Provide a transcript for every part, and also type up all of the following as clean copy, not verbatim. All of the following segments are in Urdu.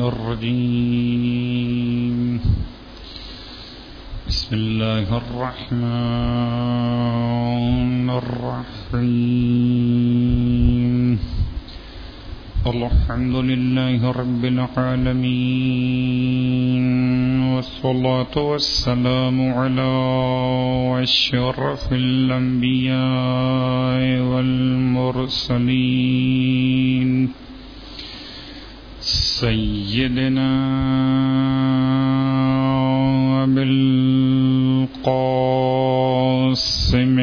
الرجيم بسم الله الرحمن الرحيم الحمد لله رب العالمين والصلاة والسلام على أشرف الأنبياء والمرسلين سيدنا أبي القاسم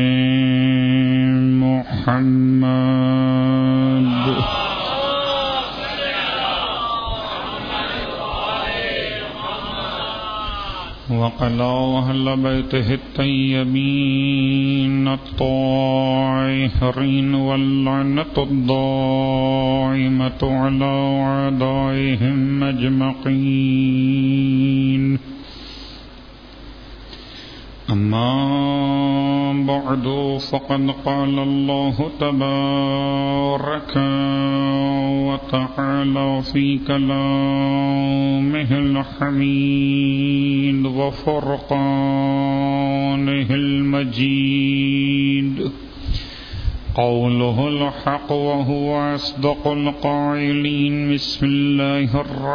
محمد وعلى أهل بيته الطيبين الطاهرين واللعنة الدائمة على أعدائهم أجمعين أما بعد فقد قال الله تبارك وتعالى في كلامه الحميد وفرقانه المجيد قوله الحق وهو أصدق القائلين بسم الله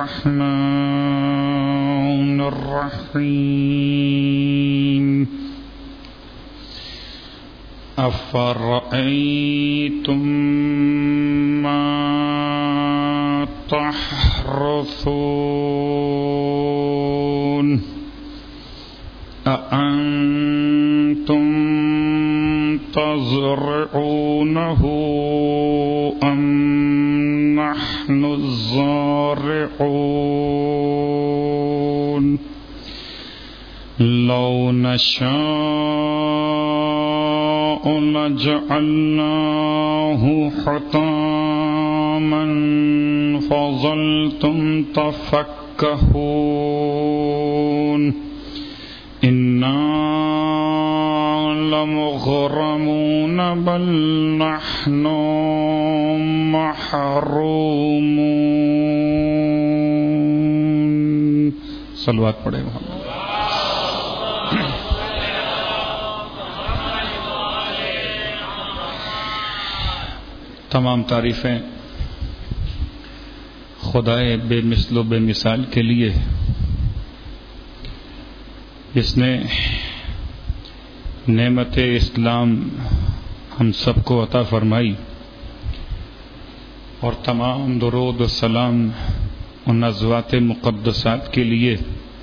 الرحمن الرحيم أفرأيتم ما تحرثون أأنتم تزرعونه أم نحن الزارعون لو نشاء لجعلناه حطاما فظلتم تفكهون إنا لمغرمون بل نحن محرومون صلوات پڑھے محمد. تمام تعریفیں خدائے بے مثل و بے مثال کے لیے جس نے نعمت اسلام ہم سب کو عطا فرمائی، اور تمام درود و سلام ان ازواج مقدسات کے لیے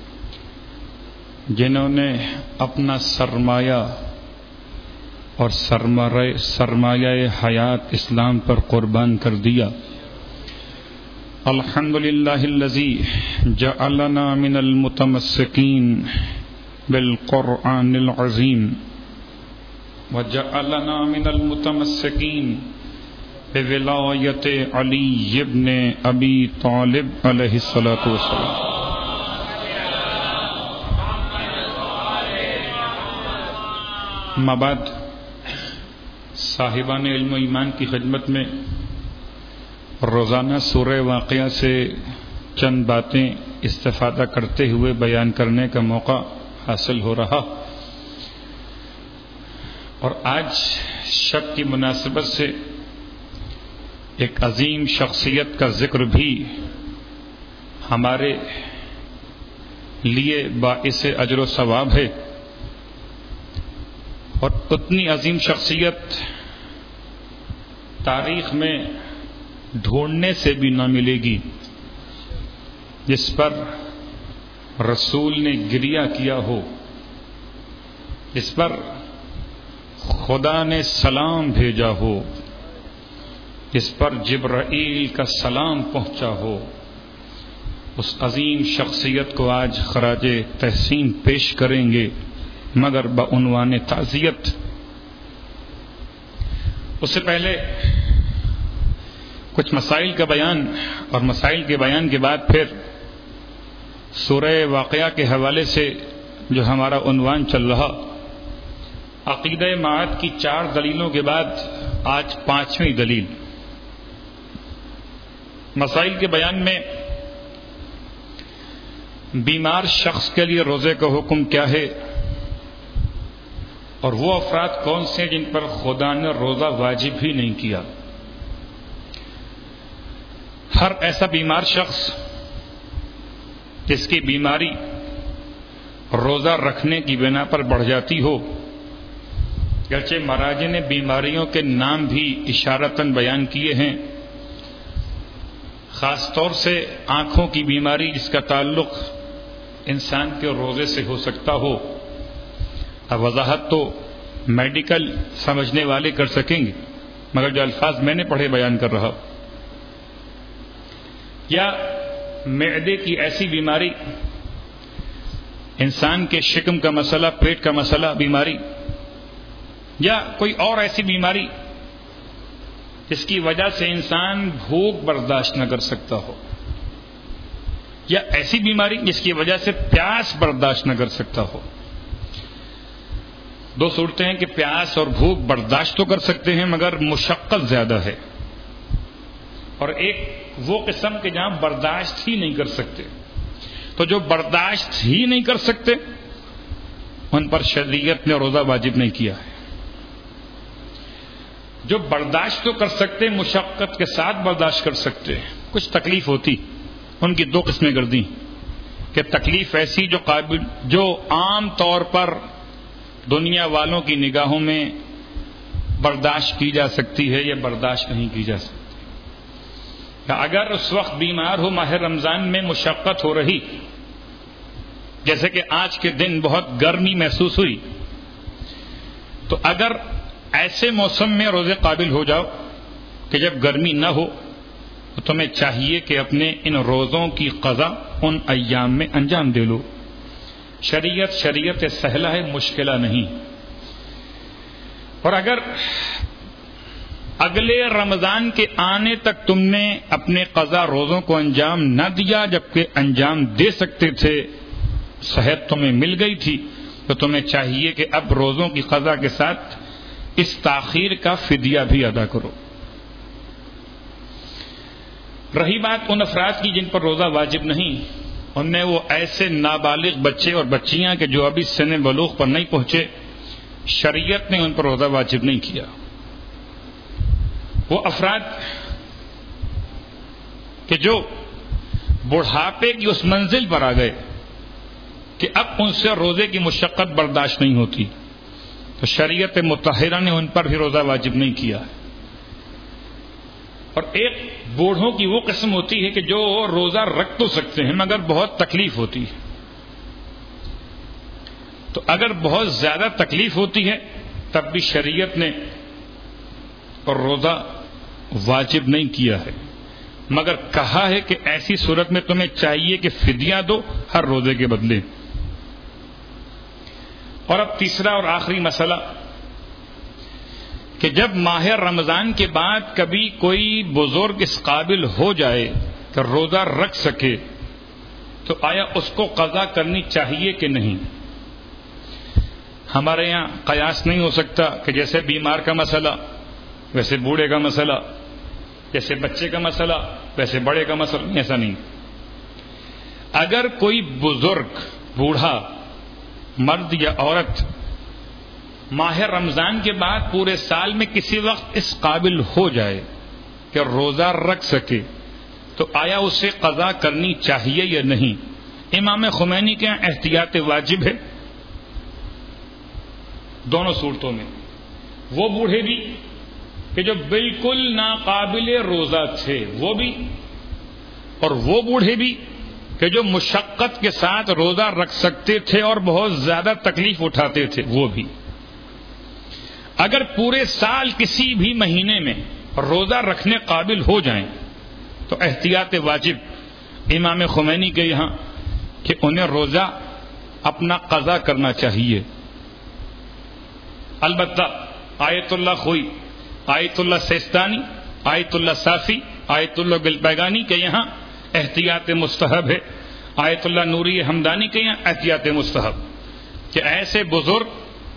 جنہوں نے اپنا سرمایہ اور سرمایہ حیات اسلام پر قربان کر دیا. الحمدللہ الذی جعلنا من المتمسکین بالقرآن العظیم وجعلنا من المتمسکین بولایت علی ابن ابی طالب علیہ الصلاۃ والسلام. مبعد صاحبان علم و ایمان کی خدمت میں روزانہ سورہ واقعہ سے چند باتیں استفادہ کرتے ہوئے بیان کرنے کا موقع حاصل ہو رہا، اور آج شب کی مناسبت سے ایک عظیم شخصیت کا ذکر بھی ہمارے لیے باعث اجر و ثواب ہے، اور اتنی عظیم شخصیت تاریخ میں ڈھونڈنے سے بھی نہ ملے گی جس پر رسول نے گریہ کیا ہو، جس پر خدا نے سلام بھیجا ہو، جس پر جبرائیل کا سلام پہنچا ہو. اس عظیم شخصیت کو آج خراج تحسین پیش کریں گے، مگر بعنوان تعزیت. اس سے پہلے کچھ مسائل کا بیان، اور مسائل کے بیان کے بعد پھر سورہ واقعہ کے حوالے سے جو ہمارا عنوان چل رہا، عقیدہ معاد کی 4 دلیلوں کے بعد آج 5ویں دلیل. مسائل کے بیان میں بیمار شخص کے لیے روزے کا حکم کیا ہے، اور وہ افراد کون سے جن پر خدا نے روزہ واجب ہی نہیں کیا؟ ہر ایسا بیمار شخص جس کی بیماری روزہ رکھنے کی بنا پر بڑھ جاتی ہو، گرچہ مراجع نے بیماریوں کے نام بھی اشارتاً بیان کیے ہیں، خاص طور سے آنکھوں کی بیماری جس کا تعلق انسان کے روزے سے ہو سکتا ہو، اب وضاحت تو میڈیکل سمجھنے والے کر سکیں گے، مگر جو الفاظ میں نے پڑھے بیان کر رہا ہوں، یا معدے کی ایسی بیماری، انسان کے شکم کا مسئلہ، پیٹ کا مسئلہ بیماری، یا کوئی اور ایسی بیماری جس کی وجہ سے انسان بھوک برداشت نہ کر سکتا ہو، یا ایسی بیماری جس کی وجہ سے پیاس برداشت نہ کر سکتا ہو۔ دو صورتیں ہیں کہ پیاس اور بھوک برداشت تو کر سکتے ہیں مگر مشقت زیادہ ہے، اور ایک وہ قسم کے جہاں برداشت ہی نہیں کر سکتے۔ تو جو برداشت ہی نہیں کر سکتے ان پر شریعت نے روزہ واجب نہیں کیا ہے۔ جو برداشت تو کر سکتے، مشقت کے ساتھ برداشت کر سکتے، کچھ تکلیف ہوتی، ان کی دو قسمیں کر دیں کہ تکلیف ایسی جو عام طور پر دنیا والوں کی نگاہوں میں برداشت کی جا سکتی ہے یا برداشت نہیں کی جا سکتی۔ اگر اس وقت بیمار ہو، ماہ رمضان میں مشقت ہو رہی، جیسے کہ آج کے دن بہت گرمی محسوس ہوئی، تو اگر ایسے موسم میں روزے قابل ہو جاؤ کہ جب گرمی نہ ہو، تو تمہیں چاہیے کہ اپنے ان روزوں کی قضا ان ایام میں انجام دے لو۔ شریعت سہلہ ہے، مشکلہ نہیں۔ اور اگر اگلے رمضان کے آنے تک تم نے اپنے قضا روزوں کو انجام نہ دیا جبکہ انجام دے سکتے تھے، صحت تمہیں مل گئی تھی، تو تمہیں چاہیے کہ اب روزوں کی قضا کے ساتھ اس تاخیر کا فدیہ بھی ادا کرو۔ رہی بات ان افراد کی جن پر روزہ واجب نہیں، ان میں وہ ایسے نابالغ بچے اور بچیاں کہ جو ابھی سن بلوغ پر نہیں پہنچے، شریعت نے ان پر روزہ واجب نہیں کیا۔ وہ افراد کہ جو بڑھاپے کی اس منزل پر آ گئے کہ اب ان سے روزے کی مشقت برداشت نہیں ہوتی، تو شریعت مطہرہ نے ان پر بھی روزہ واجب نہیں کیا۔ اور ایک بوڑھوں کی وہ قسم ہوتی ہے کہ جو روزہ رکھ تو سکتے ہیں مگر بہت تکلیف ہوتی ہے، تو اگر بہت زیادہ تکلیف ہوتی ہے تب بھی شریعت نے اور روزہ واجب نہیں کیا ہے، مگر کہا ہے کہ ایسی صورت میں تمہیں چاہیے کہ فدیہ دو ہر روزے کے بدلے۔ اور اب تیسرا اور آخری مسئلہ کہ جب ماہ رمضان کے بعد کبھی کوئی بزرگ اس قابل ہو جائے کہ روزہ رکھ سکے، تو آیا اس کو قضا کرنی چاہیے کہ نہیں؟ ہمارے یہاں قیاس نہیں ہو سکتا کہ جیسے بیمار کا مسئلہ ویسے بوڑھے کا مسئلہ، جیسے بچے کا مسئلہ ویسے بڑے کا مسئلہ، ایسا نہیں۔ اگر کوئی بزرگ، بوڑھا، مرد یا عورت ماہ رمضان کے بعد پورے سال میں کسی وقت اس قابل ہو جائے کہ روزہ رکھ سکے، تو آیا اسے قضا کرنی چاہیے یا نہیں؟ امام خمینی کے یہاں احتیاط واجب ہے دونوں صورتوں میں۔ وہ بوڑھے بھی کہ جو بالکل ناقابل روزہ تھے وہ بھی، اور وہ بوڑھے بھی کہ جو مشقت کے ساتھ روزہ رکھ سکتے تھے اور بہت زیادہ تکلیف اٹھاتے تھے وہ بھی۔ اگر پورے سال کسی بھی مہینے میں روزہ رکھنے قابل ہو جائیں تو احتیاط واجب امام خمینی کے یہاں کہ انہیں روزہ اپنا قضا کرنا چاہیے۔ البتہ آیت اللہ خوئی، آیت اللہ سیستانی، آیت اللہ صافی، آیت اللہ گلپیگانی کے یہاں احتیاط مستحب ہے، آیت اللہ نوری حمدانی کے یہاں احتیاط مستحب، کہ ایسے بزرگ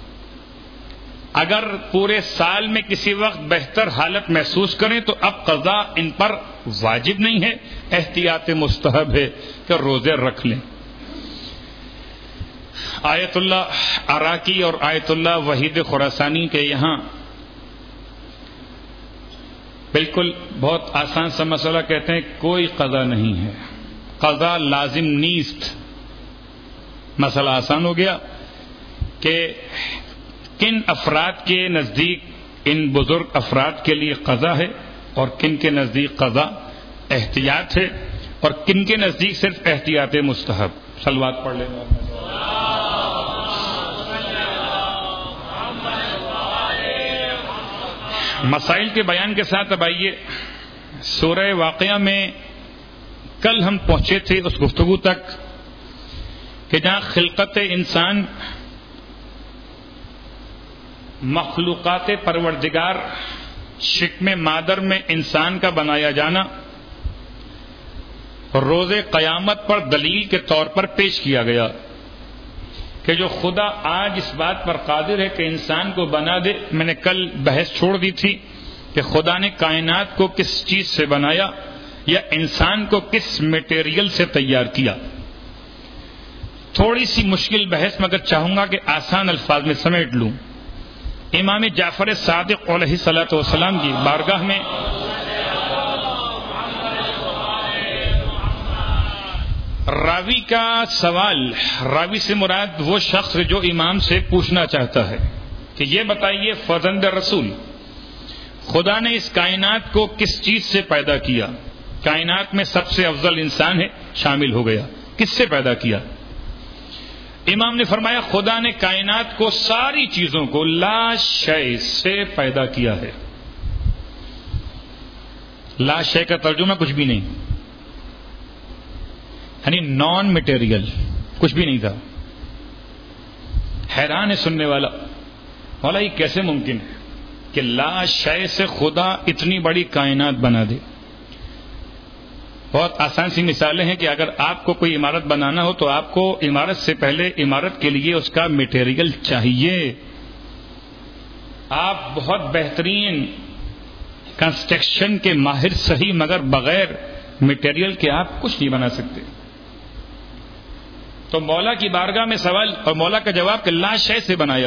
اگر پورے سال میں کسی وقت بہتر حالت محسوس کریں تو اب قضا ان پر واجب نہیں ہے، احتیاط مستحب ہے کہ روزے رکھ لیں۔ آیت اللہ عراقی اور آیت اللہ وحید خراسانی کے یہاں بالکل بہت آسان سا مسئلہ کہتے ہیں کوئی قضا نہیں ہے، قضا لازم نیست. مسئلہ آسان ہو گیا کہ کن افراد کے نزدیک ان بزرگ افراد کے لیے قضا ہے اور کن کے نزدیک قضا احتیاط ہے اور کن کے نزدیک صرف احتیاط مستحب. صلوات پڑھ لیں. مسائل کے بیان کے ساتھ اب آئیے سورہ واقعہ میں کل ہم پہنچے تھے اس گفتگو تک کہ جہاں خلقت انسان مخلوقات پروردگار شکم مادر میں انسان کا بنایا جانا روز قیامت پر دلیل کے طور پر پیش کیا گیا کہ جو خدا آج اس بات پر قادر ہے کہ انسان کو بنا دے. میں نے کل بحث چھوڑ دی تھی کہ خدا نے کائنات کو کس چیز سے بنایا یا انسان کو کس میٹیریل سے تیار کیا. تھوڑی سی مشکل بحث مگر چاہوں گا کہ آسان الفاظ میں سمیٹ لوں. امام جعفر صادق علیہ الصلوۃ والسلام کی بارگاہ میں راوی کا سوال، راوی سے مراد وہ شخص جو امام سے پوچھنا چاہتا ہے کہ یہ بتائیے فرزند رسول خدا نے اس کائنات کو کس چیز سے پیدا کیا؟ کائنات میں سب سے افضل انسان ہے، شامل ہو گیا. کس سے پیدا کیا؟ امام نے فرمایا خدا نے کائنات کو ساری چیزوں کو لا شے سے پیدا کیا ہے. لا شے کا ترجمہ کچھ بھی نہیں، یعنی نان میٹیریل، کچھ بھی نہیں تھا. حیران ہے سننے والا، مولا یہ کیسے ممکن ہے کہ لا شے سے خدا اتنی بڑی کائنات بنا دے؟ بہت آسان سی مثالیں ہیں کہ اگر آپ کو کوئی عمارت بنانا ہو تو آپ کو عمارت سے پہلے عمارت کے لیے اس کا میٹیریل چاہیے. آپ بہت بہترین کنسٹرکشن کے ماہر صحیح، مگر بغیر میٹیریل کے آپ کچھ نہیں بنا سکتے. تو مولا کی بارگاہ میں سوال اور مولا کا جواب کہ لا شے سے بنایا.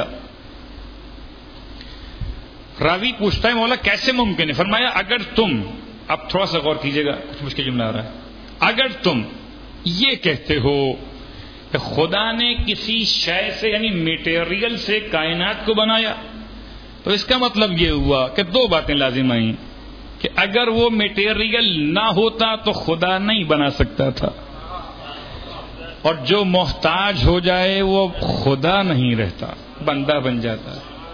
راوی پوچھتا ہے مولا کیسے ممکن ہے؟ فرمایا اگر تم، اب تھوڑا سا غور کیجئے گا، کچھ مشکل جملہ آ رہا ہے، اگر تم یہ کہتے ہو کہ خدا نے کسی شے سے یعنی میٹیریل سے کائنات کو بنایا تو اس کا مطلب یہ ہوا کہ دو باتیں لازم آئیں کہ اگر وہ میٹیریل نہ ہوتا تو خدا نہیں بنا سکتا تھا، اور جو محتاج ہو جائے وہ خدا نہیں رہتا، بندہ بن جاتا.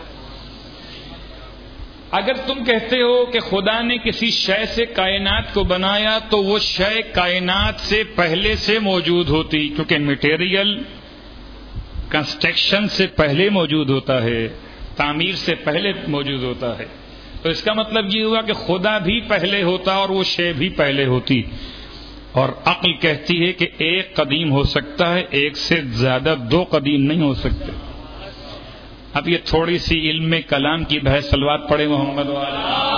اگر تم کہتے ہو کہ خدا نے کسی شے سے کائنات کو بنایا تو وہ شے کائنات سے پہلے سے موجود ہوتی، کیونکہ میٹیریل کنسٹرکشن سے پہلے موجود ہوتا ہے، تعمیر سے پہلے موجود ہوتا ہے. تو اس کا مطلب یہ ہوا کہ خدا بھی پہلے ہوتا اور وہ شے بھی پہلے ہوتی. اور عقل کہتی ہے کہ ایک قدیم ہو سکتا ہے، ایک سے زیادہ دو قدیم نہیں ہو سکتے. اب یہ تھوڑی سی علم کلام کی بحث. صلوات پڑھے محمد والے.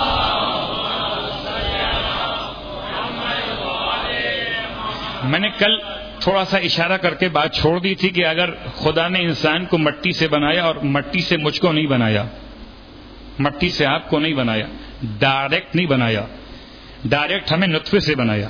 میں نے کل تھوڑا سا اشارہ کر کے بات چھوڑ دی تھی کہ اگر خدا نے انسان کو مٹی سے بنایا اور مٹی سے مجھ کو نہیں بنایا، مٹی سے آپ کو نہیں بنایا، ڈائریکٹ نہیں بنایا، ڈائریکٹ ہمیں نطفے سے بنایا،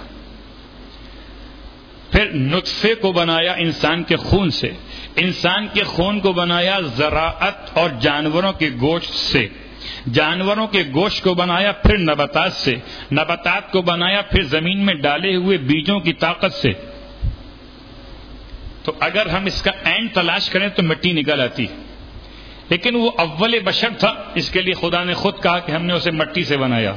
پھر نطفے کو بنایا انسان کے خون سے، انسان کے خون کو بنایا زراعت اور جانوروں کے گوشت سے، جانوروں کے گوشت کو بنایا پھر نباتات سے، نباتات کو بنایا پھر زمین میں ڈالے ہوئے بیجوں کی طاقت سے. تو اگر ہم اس کا اینڈ تلاش کریں تو مٹی نکل آتی. لیکن وہ اول بشر تھا، اس کے لیے خدا نے خود کہا کہ ہم نے اسے مٹی سے بنایا.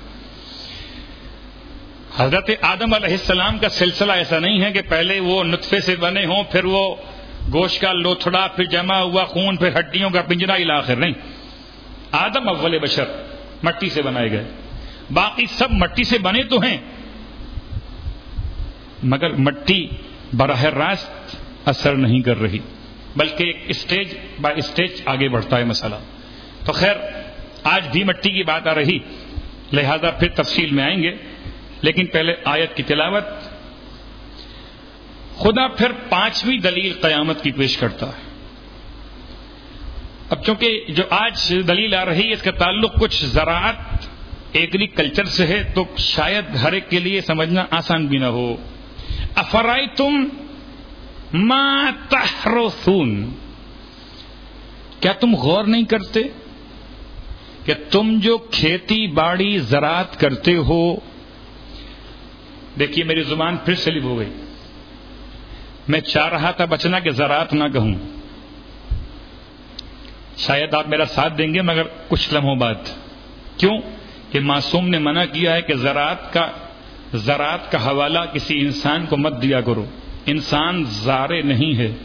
حضرت آدم علیہ السلام کا سلسلہ ایسا نہیں ہے کہ پہلے وہ نطفے سے بنے ہوں، پھر وہ گوشت کا لوتھڑا، پھر جمع ہوا خون، پھر ہڈیوں کا پنجرا الی آخر. نہیں، آدم اول بشر مٹی سے بنائے گئے. باقی سب مٹی سے بنے تو ہیں، مگر مٹی براہ راست اثر نہیں کر رہی، بلکہ ایک اسٹیج بائی اسٹیج آگے بڑھتا ہے مسئلہ. تو خیر آج بھی مٹی کی بات آ رہی، لہذا پھر تفصیل میں آئیں گے، لیکن پہلے آیت کی تلاوت. خدا پھر 5ویں دلیل قیامت کی پیش کرتا ہے. اب چونکہ جو آج دلیل آ رہی ہے اس کا تعلق کچھ زراعت ایگریکلچر سے ہے تو شاید ہر ایک کے لیے سمجھنا آسان بھی نہ ہو. افرائیتم ما تحرثون، کیا تم غور نہیں کرتے کہ تم جو کھیتی باڑی زراعت کرتے ہو. دیکھیے میری زبان پھر سلپ ہو گئی، میں چاہ رہا تھا بچنا کہ زراعت نہ کہوں، شاید آپ میرا ساتھ دیں گے مگر کچھ لمحوں بعد. کیوں کہ معصوم نے منع کیا ہے کہ زراعت کا حوالہ کسی انسان کو مت دیا کرو. انسان زارع نہیں ہے،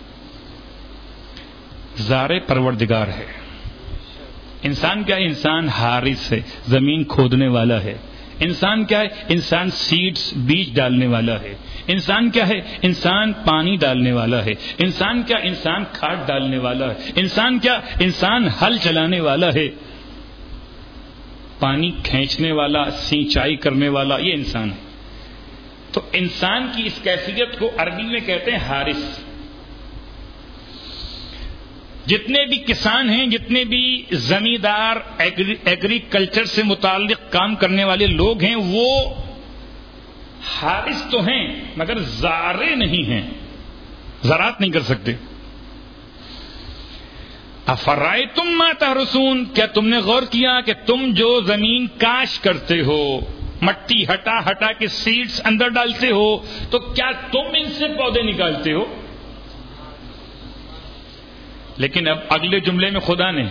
زارع پروردگار ہے. انسان کیا ہے؟ انسان حارث ہے، زمین کھودنے والا ہے. انسان کیا ہے؟ انسان سیڈز بیج ڈالنے والا ہے. انسان کیا ہے؟ انسان پانی ڈالنے والا ہے. انسان کیا؟ انسان کھاد ڈالنے والا ہے. انسان کیا؟ انسان ہل چلانے والا ہے. پانی کھینچنے والا، سینچائی کرنے والا، یہ انسان ہے. تو انسان کی اس کیفیت کو عربی میں کہتے ہیں حارث. جتنے بھی کسان ہیں، جتنے بھی زمیندار، ایگریکلچر سے متعلق کام کرنے والے لوگ ہیں، وہ حارث تو ہیں مگر زارع نہیں ہیں، زراعت نہیں کر سکتے. افرائیتم ما تحرثون، کیا تم نے غور کیا کہ تم جو زمین کاش کرتے ہو، مٹی ہٹا ہٹا کے سیڈز اندر ڈالتے ہو، تو کیا تم ان سے پودے نکالتے ہو؟ لیکن اب اگلے جملے میں خدا نے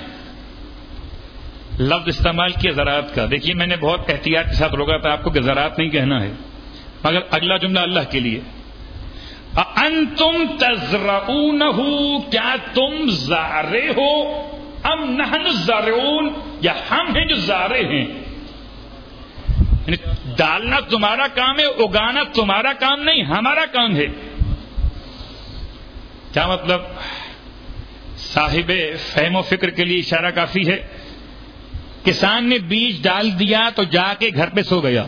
لفظ استعمال کیا زراعت کا. دیکھیے میں نے بہت احتیاط کے ساتھ روکا تھا آپ کو کہ زراعت نہیں کہنا ہے، مگر اگلا جملہ اللہ کے لیے. انتم تزرعونہ، کیا تم زارع ہو؟ ام نحن الزارعون، یا ہم ہیں جو زارع ہیں. یعنی ڈالنا تمہارا کام ہے، اگانا تمہارا کام نہیں، ہمارا کام ہے. کیا مطلب؟ صاحب فہم و فکر کے لیے اشارہ کافی ہے. کسان نے بیج ڈال دیا تو جا کے گھر پہ سو گیا،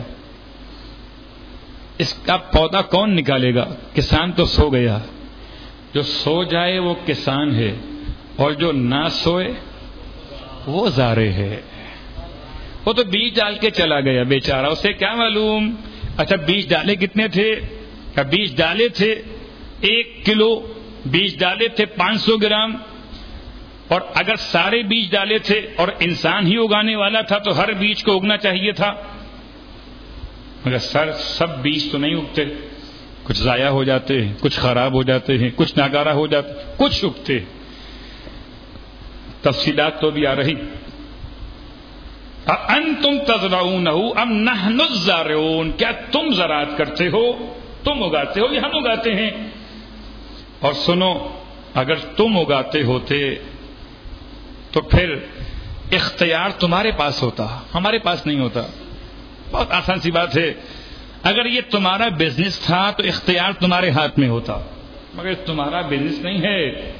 اس کا پودا کون نکالے گا؟ کسان تو سو گیا. جو سو جائے وہ کسان ہے، اور جو نہ سوئے وہ زارع ہے. وہ تو بیج ڈال کے چلا گیا بیچارہ، اسے کیا معلوم. اچھا بیج ڈالے کتنے تھے؟ بیج ڈالے تھے 1 کلو، بیج ڈالے تھے 500 گرام، اور اگر سارے بیج ڈالے تھے اور انسان ہی اگانے والا تھا تو ہر بیج کو اگنا چاہیے تھا. مگر سب بیج تو نہیں اگتے، کچھ ضائع ہو جاتے ہیں، کچھ خراب ہو جاتے ہیں، کچھ ناکارہ ہو جاتے، کچھ اگتے. تفصیلات تو بھی آ رہی. انتم تزرعونہ ام نحن الزارعون، کیا تم زراعت کرتے ہو، تم اگاتے ہو یا ہم اگاتے ہیں؟ اور سنو، اگر تم اگاتے ہوتے تو پھر اختیار تمہارے پاس ہوتا، ہمارے پاس نہیں ہوتا. بہت آسان سی بات ہے. اگر یہ تمہارا بزنس تھا تو اختیار تمہارے ہاتھ میں ہوتا، مگر تمہارا بزنس نہیں ہے.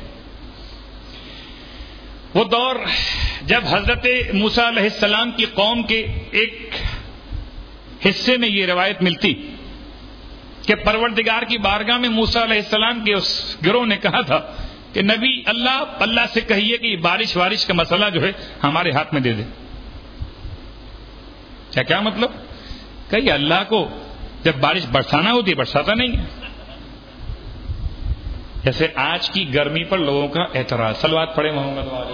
وہ دور جب حضرت موسیٰ علیہ السلام کی قوم کے ایک حصے میں یہ روایت ملتی کہ پروردگار کی بارگاہ میں موسیٰ علیہ السلام کے اس گروہ نے کہا تھا کہ نبی اللہ سے کہیے کہ بارش کا مسئلہ جو ہے ہمارے ہاتھ میں دے دے. کیا مطلب؟ کہ اللہ کو جب بارش برسانا ہوتی ہے برساتا نہیں ہے. جیسے آج کی گرمی پر لوگوں کا اعتراض. صلوات پڑھے محمد والے.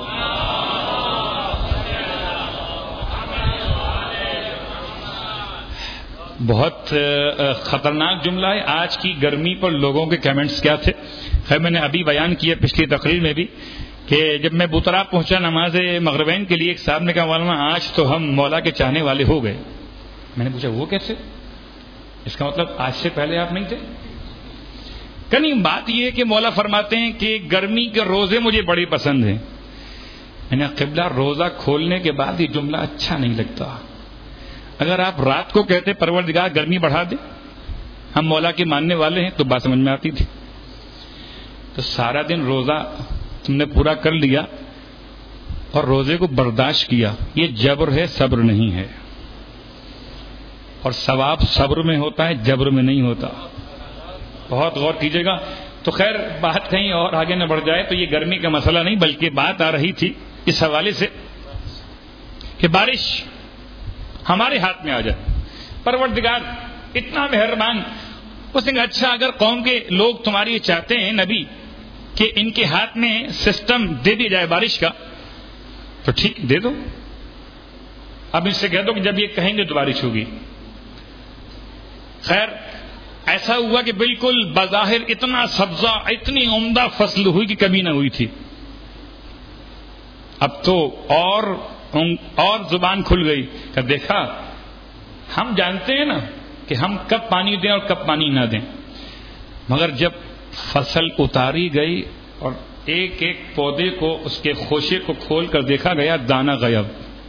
بہت خطرناک جملہ ہے. آج کی گرمی پر لوگوں کے کمنٹس کیا تھے؟ خیر میں نے ابھی بیان کیا پچھلی تقریر میں بھی کہ جب میں بوترا پہنچا نماز مغربین کے لیے، ایک صاحب نے کہا مولانا آج تو ہم مولا کے چاہنے والے ہو گئے. میں نے پوچھا وہ کیسے؟ اس کا مطلب آج سے پہلے آپ نہیں تھے؟ کہ نہیں، بات یہ ہے کہ مولا فرماتے ہیں کہ گرمی کے روزے مجھے بڑے پسند ہیں. میں نے قبلہ روزہ کھولنے کے بعد یہ جملہ اچھا نہیں لگتا. اگر آپ رات کو کہتے پروردگار گرمی بڑھا دے، ہم مولا کے ماننے والے ہیں، تو بات سمجھ میں آتی تھی. تو سارا دن روزہ تم نے پورا کر لیا اور روزے کو برداشت کیا، یہ جبر ہے، صبر نہیں ہے. اور ثواب صبر میں ہوتا ہے، جبر میں نہیں ہوتا. بہت غور کیجیے گا. تو خیر بات کہیں اور آگے نہ بڑھ جائے, تو یہ گرمی کا مسئلہ نہیں بلکہ بات آ رہی تھی اس حوالے سے کہ بارش ہمارے ہاتھ میں آ جائے. پروردگار اتنا مہربان, اس نے کہا اچھا اگر قوم کے لوگ تمہاری یہ چاہتے ہیں نبی کہ ان کے ہاتھ میں سسٹم دے دی جائے بارش کا, تو ٹھیک دے دو. اب اس سے کہہ دو کہ جب یہ کہیں گے تو بارش ہوگی. خیر ایسا ہوا کہ بالکل بظاہر اتنا سبزہ, اتنی عمدہ فصل ہوئی کہ کبھی نہ ہوئی تھی. اب تو اور زبان کھل گئی کہ دیکھا ہم جانتے ہیں نا کہ ہم کب پانی دیں اور کب پانی نہ دیں, مگر جب فصل اتاری گئی اور ایک ایک پودے کو اس کے خوشے کو کھول کر دیکھا گیا, دانہ غائب.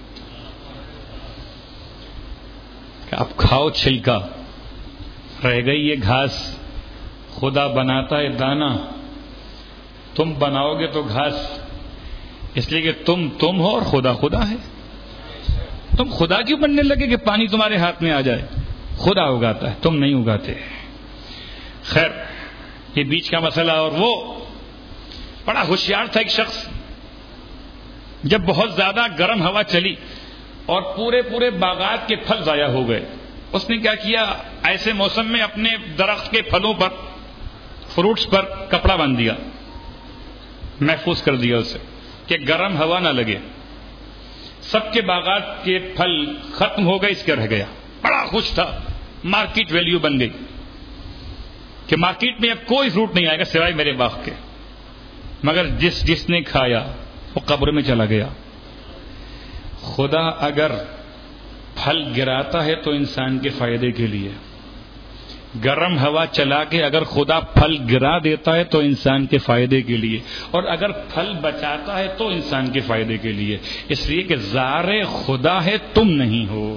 اب کھاؤ چھلکا, رہ گئی یہ گھاس. خدا بناتا ہے دانہ, تم بناؤ گے تو گھاس, اس لیے کہ تم ہو اور خدا خدا ہے. تم خدا کیوں بننے لگے کہ پانی تمہارے ہاتھ میں آ جائے؟ خدا اگاتا ہے, تم نہیں اگاتے. خیر یہ بیچ کا مسئلہ. اور وہ بڑا ہوشیار تھا ایک شخص, جب بہت زیادہ گرم ہوا چلی اور پورے باغات کے پھل ضائع ہو گئے, اس نے کیا کیا, ایسے موسم میں اپنے درخت کے پھلوں پر, فروٹس پر کپڑا باندھ دیا, محفوظ کر دیا اسے کہ گرم ہوا نہ لگے. سب کے باغات کے پھل ختم ہو گئے, اس کا رہ گیا. بڑا خوش تھا, مارکیٹ ویلیو بن گئی کہ مارکیٹ میں اب کوئی فروٹ نہیں آئے گا سوائے میرے باغ کے. مگر جس نے کھایا وہ قبر میں چلا گیا. خدا اگر پھل گراتا ہے تو انسان کے فائدے کے لیے, گرم ہوا چلا کے اگر خدا پھل گرا دیتا ہے تو انسان کے فائدے کے لیے, اور اگر پھل بچاتا ہے تو انسان کے فائدے کے لیے. اس لیے کہ زار خدا ہے, تم نہیں ہو.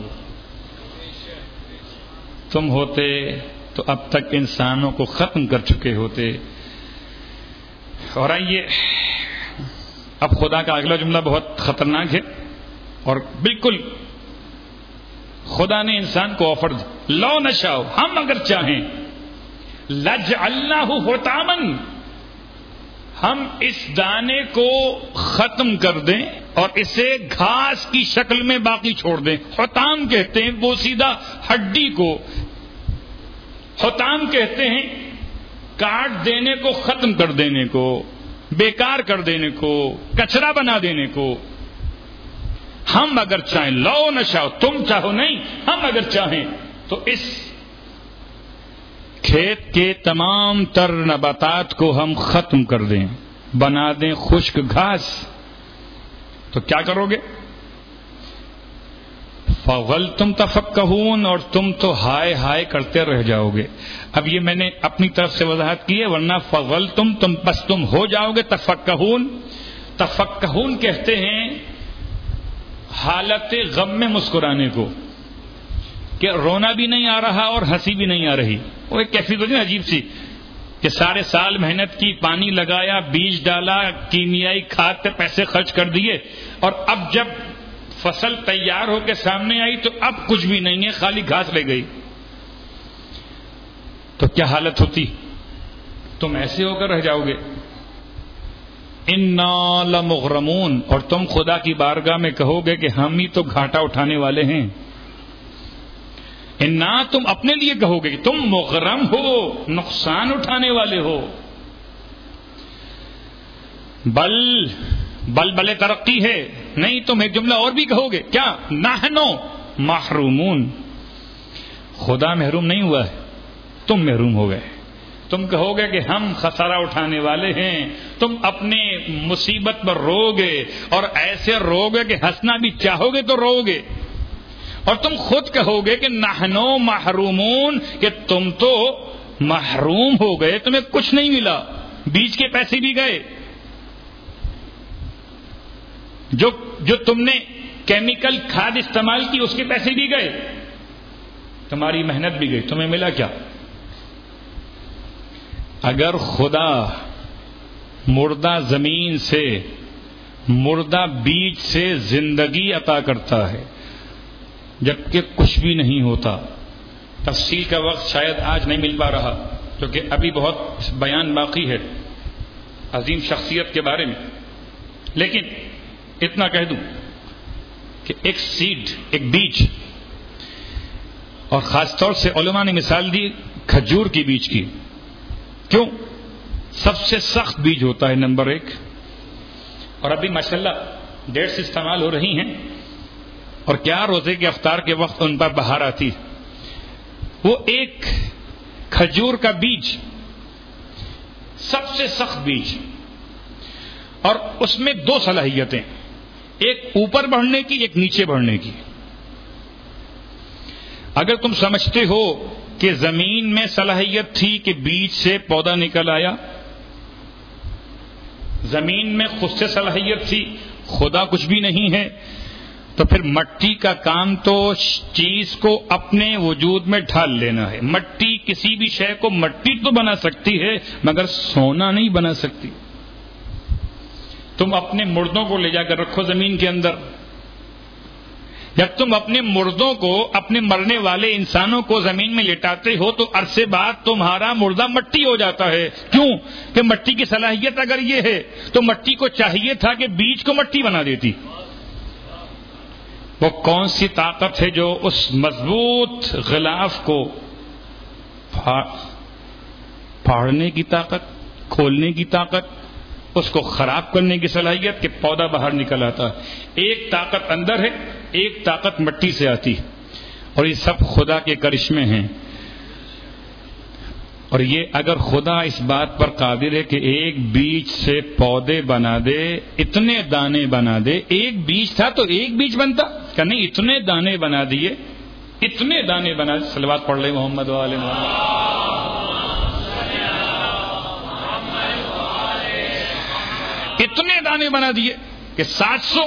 تم ہوتے تو اب تک انسانوں کو ختم کر چکے ہوتے. اور آئیے اب خدا کا اگلا جملہ بہت خطرناک ہے, اور بالکل خدا نے انسان کو آفر دی, لو نشاء, ہم اگر چاہیں, لجعلناہ حطاما, ہم اس دانے کو ختم کر دیں اور اسے گھاس کی شکل میں باقی چھوڑ دیں. حطام کہتے ہیں وہ سیدھا ہڈی کو, حطام کہتے ہیں کاٹ دینے کو, ختم کر دینے کو, بیکار کر دینے کو, کچرا بنا دینے کو. ہم اگر چاہیں, لو نشاء, تم چاہو نہیں, ہم اگر چاہیں تو اس کھیت کے تمام تر نباتات کو ہم ختم کر دیں, بنا دیں خشک گھاس. تو کیا کرو گے؟ فَظَلْتُمْ تَفَكَّهُونَ, اور تم تو ہائے ہائے کرتے رہ جاؤ گے. اب یہ میں نے اپنی طرف سے وضاحت کی ہے, ورنہ فَظَلْتُمْ, تم ہو جاؤ گے تفکہون. تفکہون کہتے ہیں حالت غم میں مسکرانے کو, کہ رونا بھی نہیں آ رہا اور ہنسی بھی نہیں آ رہی. وہ ایک کیفیت ہوتی ہے عجیب سی, کہ سارے سال محنت کی, پانی لگایا, بیج ڈالا, کیمیائی کھاد پہ پیسے خرچ کر دیے, اور اب جب فصل تیار ہو کے سامنے آئی تو اب کچھ بھی نہیں ہے, خالی گھاس رہ گئی. تو کیا حالت ہوتی؟ تم ایسے ہو کر رہ جاؤ گے. انا لمغرمون, اور تم خدا کی بارگاہ میں کہو گے کہ ہم ہی تو گھاٹا اٹھانے والے ہیں. انا, تم اپنے لیے کہو گے کہ تم مغرم ہو, نقصان اٹھانے والے ہو. بل ترقی ہے, نہیں تم ایک جملہ اور بھی کہو گے, کیا؟ نحنو محرومون, خدا محروم نہیں ہوا ہے, تم محروم ہو گئے. تم کہو گے کہ ہم خسارہ اٹھانے والے ہیں, تم اپنے مصیبت پر رو گے, اور ایسے رو گے کہ ہنسنا بھی چاہو گے تو رو گے. اور تم خود کہو گے کہ نحنو محرومون, کہ تم تو محروم ہو گئے, تمہیں کچھ نہیں ملا, بیج کے پیسے بھی گئے, جو تم نے کیمیکل کھاد استعمال کی اس کے پیسے بھی گئے, تمہاری محنت بھی گئی, تمہیں ملا کیا؟ اگر خدا مردہ زمین سے, مردہ بیج سے زندگی عطا کرتا ہے جبکہ کچھ بھی نہیں ہوتا, تفصیل کا وقت شاید آج نہیں مل پا رہا, کیونکہ ابھی بہت بیان باقی ہے عظیم شخصیت کے بارے میں، لیکن اتنا کہہ دوں کہ ایک سیڈ، ایک بیج، اور خاص طور سے علماء نے مثال دی کھجور کی بیج کی. کیوں؟ سب سے سخت بیج ہوتا ہے نمبر 1، اور ابھی ماشاءاللہ ڈیٹس استعمال ہو رہی ہیں، اور کیا روزے کے افطار کے وقت ان پر بہار آتی. وہ ایک کھجور کا بیج سب سے سخت بیج، اور اس میں 2 صلاحیتیں، ایک اوپر بڑھنے کی، ایک نیچے بڑھنے کی. اگر تم سمجھتے ہو کہ زمین میں صلاحیت تھی کہ بیج سے پودا نکل آیا، زمین میں خود سے صلاحیت تھی، خدا کچھ بھی نہیں ہے، تو پھر مٹی کا کام تو چیز کو اپنے وجود میں ڈھال لینا ہے. مٹی کسی بھی شے کو مٹی تو بنا سکتی ہے مگر سونا نہیں بنا سکتی. تم اپنے مردوں کو لے جا کر رکھو زمین کے اندر، جب تم اپنے مردوں کو، اپنے مرنے والے انسانوں کو زمین میں لٹاتے ہو تو عرصے بعد تمہارا مردہ مٹی ہو جاتا ہے. کیوں؟ کہ مٹی کی صلاحیت اگر یہ ہے تو مٹی کو چاہیے تھا کہ بیج کو مٹی بنا دیتی. وہ کون سی طاقت ہے جو اس مضبوط غلاف کو پھاڑنے کی طاقت، کھولنے کی طاقت، اس کو خراب کرنے کی صلاحیت کہ پودا باہر نکل آتا. ایک طاقت اندر ہے، ایک طاقت مٹی سے آتی، اور یہ سب خدا کے کرشمے ہیں. اور یہ اگر خدا اس بات پر قادر ہے کہ ایک بیج سے پودے بنا دے، اتنے دانے بنا دے. ایک بیج تھا تو ایک بیج بنتا کہ نہیں، اتنے دانے بنا دیے، اتنے دانے بنا دیے. صلوات پڑھ لیں محمد و آل محمد. اتنے دانے بنا دیے کہ 700.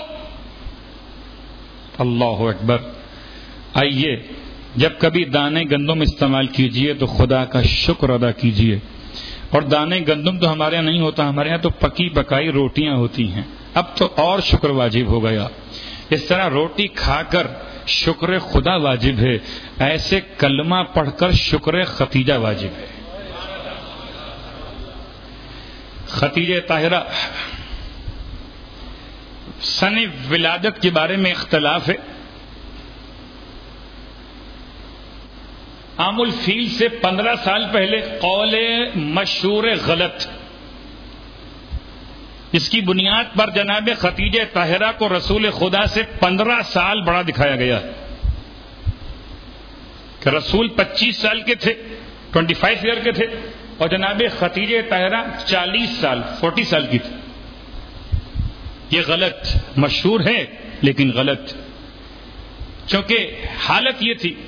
اللہ اکبر. آئیے جب کبھی دانے گندم استعمال کیجئے تو خدا کا شکر ادا کیجئے. اور دانے گندم تو ہمارے یہاں نہیں ہوتا، ہمارے یہاں تو پکی پکائی روٹیاں ہوتی ہیں. اب تو اور شکر واجب ہو گیا. اس طرح روٹی کھا کر شکر خدا واجب ہے، ایسے کلمہ پڑھ کر شکر ختیجہ واجب ہے. ختیجہ طاہرہ سن ولادت کے بارے میں اختلاف ہے. عام الفیل سے 15 سال پہلے قول مشہور غلط، اس کی بنیاد پر جناب ختیجہ طاہرہ کو رسول خدا سے 15 سال بڑا دکھایا گیا کہ رسول 25 سال کے تھے، 25 ایئر کے تھے، اور جناب ختیجہ طاہرہ 40 سال 40 سال کی تھی. یہ غلط، مشہور ہے لیکن غلط. چونکہ حالت یہ تھی،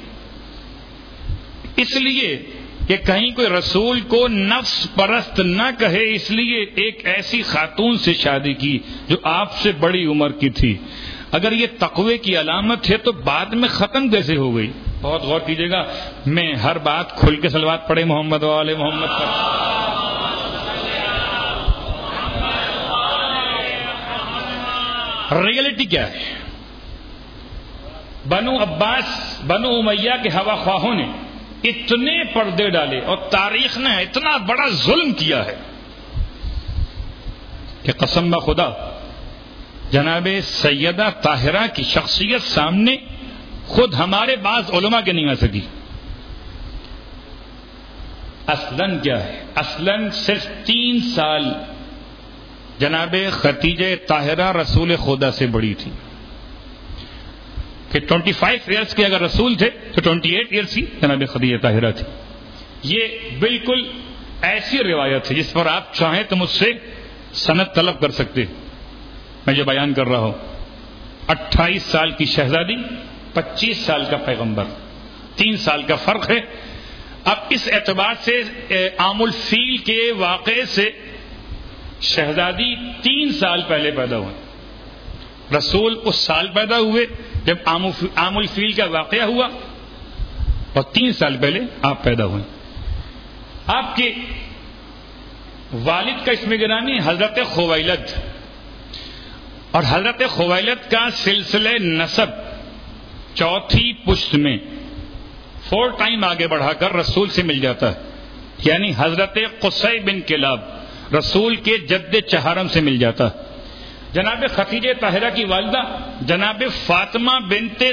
اس لیے کہ کہیں کوئی رسول کو نفس پرست نہ کہے، اس لیے ایک ایسی خاتون سے شادی کی جو آپ سے بڑی عمر کی تھی. اگر یہ تقوی کی علامت ہے تو بعد میں ختم کیسے ہو گئی؟ بہت غور کیجیے گا. میں ہر بات کھل کے صلوات پڑھے محمد و آل محمد پر. ریئلٹی کیا ہے؟ بنو عباس، بنو امیہ کے ہوا خواہوں نے اتنے پردے ڈالے اور تاریخ نے اتنا بڑا ظلم کیا ہے کہ قسم بخدا جناب سیدہ طاہرہ کی شخصیت سامنے خود ہمارے بعض علماء کے نہیں آ سکی. اصلاً کیا ہے؟ اصلاً صرف 3 سال جناب ختیجہ طاہرہ رسول خدا سے بڑی تھی. کہ 25 ایئرس کے اگر رسول تھے تو 28 ایئرس کی جناب ختیجہ طاہرہ تھی. یہ بالکل ایسی روایت ہے جس پر آپ چاہیں تو مجھ سے سند طلب کر سکتے. میں جو بیان کر رہا ہوں، 28 سال کی شہزادی، 25 سال کا پیغمبر، 3 سال کا فرق ہے. اب اس اعتبار سے عام الفیل کے واقعے سے شہزادی 3 سال پہلے پیدا ہوئے. رسول اس سال پیدا ہوئے جب عام الفیل کا واقعہ ہوا، اور 3 سال پہلے آپ پیدا ہوئے. آپ کے والد کا اسم گرامی حضرت خویلد، اور حضرت خویلد کا سلسلہ نسب 4تھی پشت میں 4 ٹائم آگے بڑھا کر رسول سے مل جاتا ہے. یعنی حضرت قصی بن کلاب رسول کے جد چہارم سے مل جاتا. جناب خدیجہ طاہرہ کی والدہ جناب فاطمہ بنت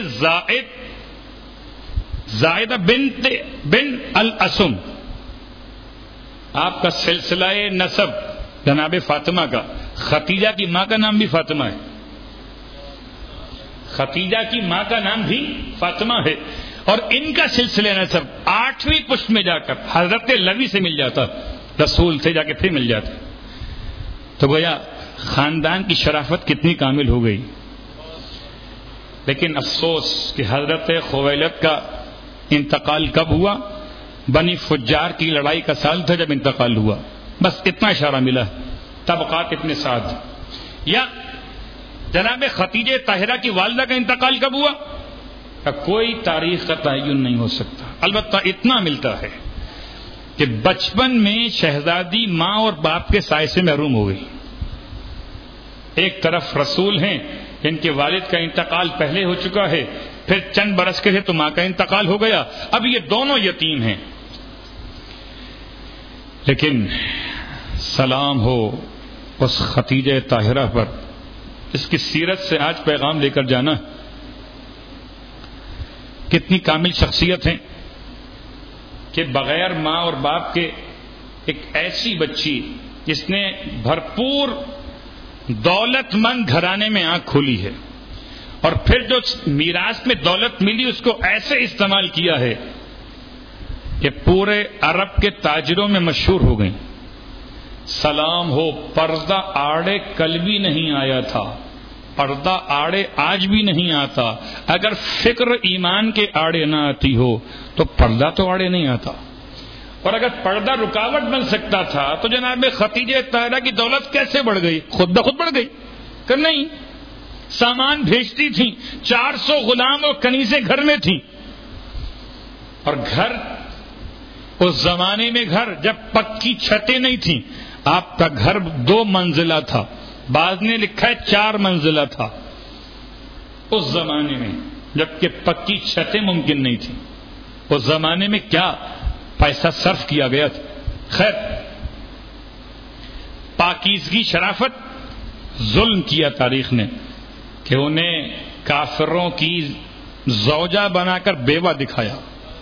زائدہ بن الاسم، آپ کا سلسلہ نسب جناب فاطمہ کا. خدیجہ کی ماں کا نام بھی فاطمہ ہے، خدیجہ کی ماں کا نام بھی فاطمہ ہے، اور ان کا سلسلہ نسب 8ویں پشت میں جا کر حضرت لوی سے مل جاتا، رسول سے جا کے پھر مل جاتا. تو گویا خاندان کی شرافت کتنی کامل ہو گئی. لیکن افسوس کہ حضرت خویلد کا انتقال کب ہوا؟ بنی فجار کی لڑائی کا سال تھا جب انتقال ہوا. بس اتنا اشارہ ملا. طبقات ابن سعد. یا جناب خدیجہ طاہرہ کی والدہ کا انتقال کب ہوا؟ کوئی تاریخ کا تعین نہیں ہو سکتا. البتہ اتنا ملتا ہے کہ بچپن میں شہزادی ماں اور باپ کے سائے سے محروم ہو گئی. ایک طرف رسول ہیں جن کے والد کا انتقال پہلے ہو چکا ہے، پھر چند برس کے تھے تو ماں کا انتقال ہو گیا، اب یہ دونوں یتیم ہیں. لیکن سلام ہو اس خدیجہ طاہرہ پر، اس کی سیرت سے آج پیغام لے کر جانا. کتنی کامل شخصیت ہیں کہ بغیر ماں اور باپ کے ایک ایسی بچی جس نے بھرپور دولت مند گھرانے میں آنکھ کھولی ہے، اور پھر جو میراث میں دولت ملی اس کو ایسے استعمال کیا ہے کہ پورے عرب کے تاجروں میں مشہور ہو گئی. سلام ہو، پردہ آڑے کل بھی نہیں آیا تھا، پردہ آڑے آج بھی نہیں آتا. اگر فکر ایمان کے آڑے نہ آتی ہو تو پردہ تو آڑے نہیں آتا. اور اگر پردہ رکاوٹ بن سکتا تھا تو جناب خدیجہ طاہرہ کی دولت کیسے بڑھ گئی؟ خود بخود بڑھ گئی کہ نہیں؟ سامان بھیجتی تھیں، 400 غلام اور کنیزیں گھر میں تھیں. اور گھر اس زمانے میں گھر جب پکی چھتیں نہیں تھیں، آپ کا گھر 2 منزلہ تھا، بعض نے لکھا ہے 4 منزلہ تھا اس زمانے میں، جبکہ پکی چھتیں ممکن نہیں تھیں. اس زمانے میں کیا پیسہ صرف کیا گیا تھا. خیر، پاکیزگی شرافت ظلم کیا تاریخ نے کہ انہیں کافروں کی زوجہ بنا کر بیوہ دکھایا،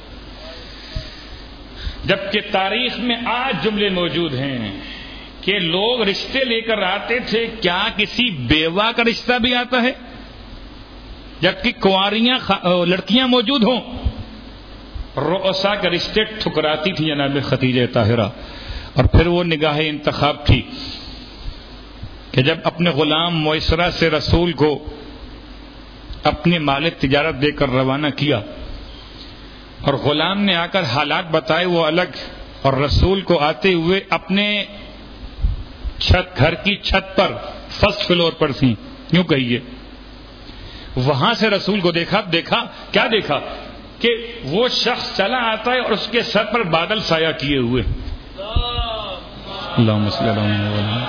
جبکہ تاریخ میں آج جملے موجود ہیں کہ لوگ رشتے لے کر آتے تھے. کیا کسی بیوہ کا رشتہ بھی آتا ہے جبکہ کنواریاں لڑکیاں موجود ہوں؟ رؤسا کے رشتے ٹھکراتی تھی جناب خدیجہ طاہرہ. اور پھر وہ نگاہ انتخاب تھی کہ جب اپنے غلام مویسرہ سے رسول کو اپنے مال تجارت دے کر روانہ کیا اور غلام نے آ کر حالات بتائے وہ الگ، اور رسول کو آتے ہوئے اپنے گھر کی چھت پر فرسٹ فلور پر تھیں، یوں کہیے. وہاں سے رسول کو دیکھا کیا دیکھا کہ وہ شخص چلا آتا ہے اور اس کے سر پر بادل سایہ کیے ہوئے. اللہم صلی اللہ علیہ وسلم.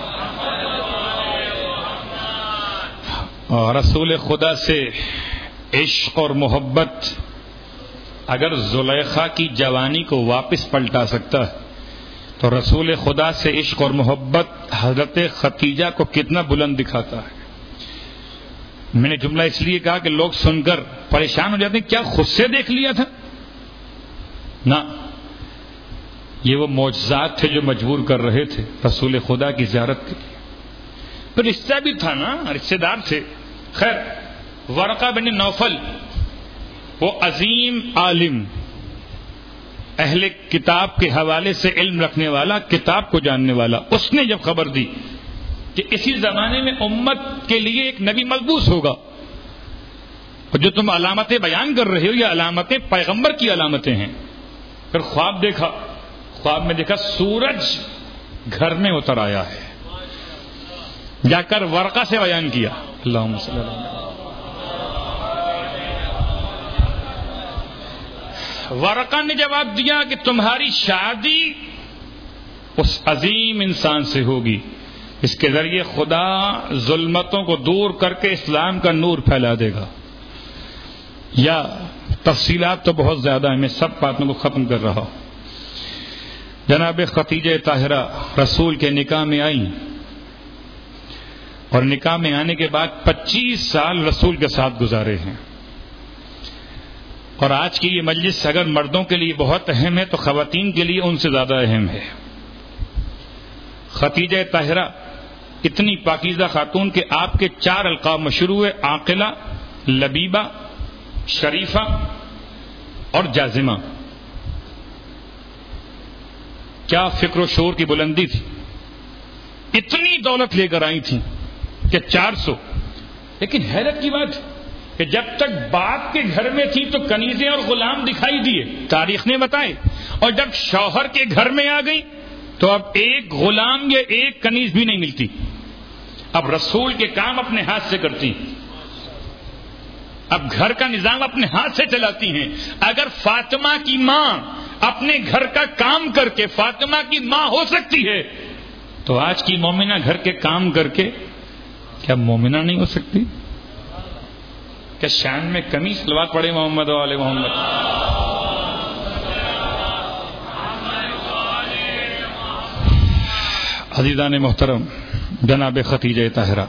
اور رسول خدا سے عشق اور محبت اگر زلیخا کی جوانی کو واپس پلٹا سکتا ہے تو رسول خدا سے عشق اور محبت حضرت خدیجہ کو کتنا بلند دکھاتا ہے. میں نے جملہ اس لیے کہا کہ لوگ سن کر پریشان ہو جاتے ہیں، کیا خود سے دیکھ لیا تھا؟ نہ، یہ وہ معجزات تھے جو مجبور کر رہے تھے رسول خدا کی زیارت کے لیے. تو رشتہ بھی تھا نا، رشتہ دار تھے. خیر، ورقہ بن نوفل وہ عظیم عالم، اہل کتاب کے حوالے سے علم رکھنے والا، کتاب کو جاننے والا، اس نے جب خبر دی کہ اسی زمانے میں امت کے لیے ایک نبی مبعوث ہوگا، اور جو تم علامتیں بیان کر رہے ہو یہ علامتیں پیغمبر کی علامتیں ہیں. پھر خواب دیکھا، خواب میں دیکھا سورج گھر میں اتر آیا ہے. جا کر ورقہ سے بیان کیا. اللہم صلی اللہ علیہ وسلم. ورقہ نے جواب دیا کہ تمہاری شادی اس عظیم انسان سے ہوگی اس کے ذریعے خدا ظلمتوں کو دور کر کے اسلام کا نور پھیلا دے گا. یا تفصیلات تو بہت زیادہ ہیں، میں سب باتوں کو ختم کر رہا ہوں. جناب خدیجہ طاہرہ رسول کے نکاح میں آئیں اور نکاح میں آنے کے بعد 25 سال رسول کے ساتھ گزارے ہیں. اور آج کی یہ مجلس اگر مردوں کے لیے بہت اہم ہے تو خواتین کے لیے ان سے زیادہ اہم ہے. خدیجہ طاہرہ اتنی پاکیزہ خاتون کہ آپ کے 4 القاب مشہور ہوئے: عاقلہ، لبیبہ، شریفہ اور جازمہ. کیا فکر و شعور کی بلندی تھی. اتنی دولت لے کر آئی تھیں کہ 400. لیکن حیرت کی بات کہ جب تک باپ کے گھر میں تھی تو کنیزیں اور غلام دکھائی دیے، تاریخ نے بتائے، اور جب شوہر کے گھر میں آ گئی تو اب ایک غلام یا ایک کنیز بھی نہیں ملتی. اب رسول کے کام اپنے ہاتھ سے کرتی ہیں، اب گھر کا نظام اپنے ہاتھ سے چلاتی ہیں. اگر فاطمہ کی ماں اپنے گھر کا کام کر کے فاطمہ کی ماں ہو سکتی ہے تو آج کی مومنہ گھر کے کام کر کے کیا مومنہ نہیں ہو سکتی؟ کیا شان میں کمی؟ صلوات پڑھے محمد و آل محمد. عزیزان محترم، جناب خدیجہ طاہرہ